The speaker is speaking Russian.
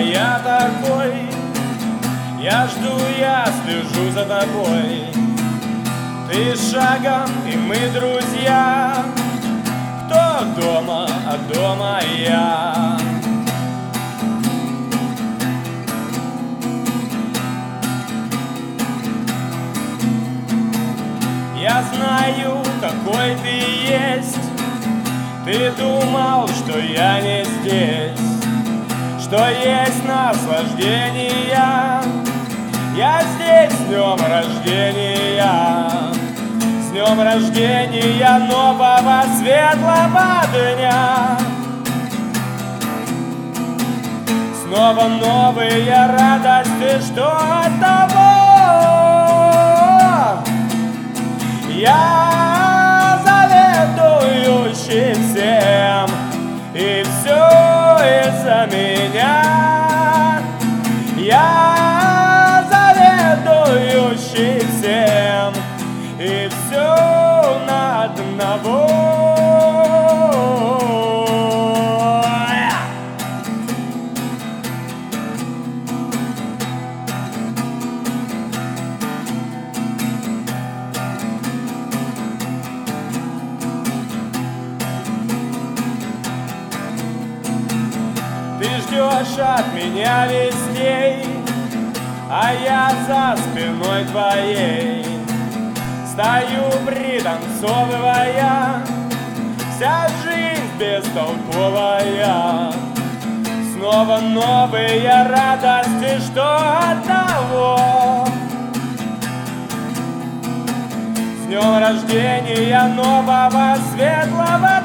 я такой. Я жду, я слежу за тобой. Ты шагом, и мы друзья. Кто дома, а дома я. Я знаю, какой ты есть. Ты думал, что я не здесь, что есть наслаждение. Я здесь с днем рождения. С днем рождения нового светлого дня. Снова новые радости, что от того. Я заведующий всем, и все из-за меня. Я заведующий всем, и все на одного. Ты ждешь от меня вестей, а я за спиной твоей стою, пританцовывая. Вся жизнь бестолковая. Снова новые радости, что от того. С днем рождения нового светлого